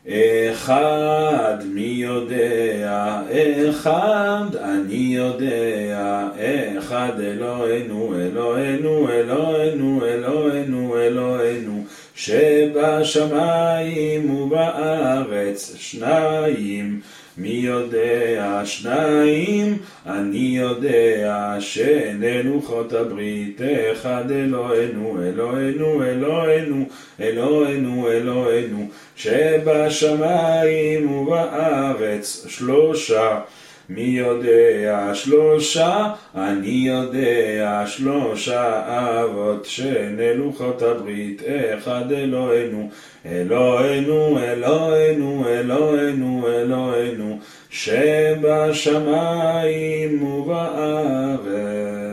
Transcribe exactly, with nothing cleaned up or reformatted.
אחד, מי יודע, אחד, אני יודע, אחד אלוהינו, אלוהינו, אלוהינו, אלוהינו, אלוהינו, שבשמיים ובארץ, שניים, מי יודע, שניים, אני יודע, שני לוחות הברית, אחד אלוהינו, אלוהינו, אלוהינו, אלוהינו, אלוהינו, שבשמיים ובארץ, שלושה, מי יודע, שלושה, אני יודע, שלושה אבות, שני לוחות הברית, אחד אלוהינו, אלוהינו, אלוהינו, אלוהינו, אלוהינו, שבשמיים ובארץ.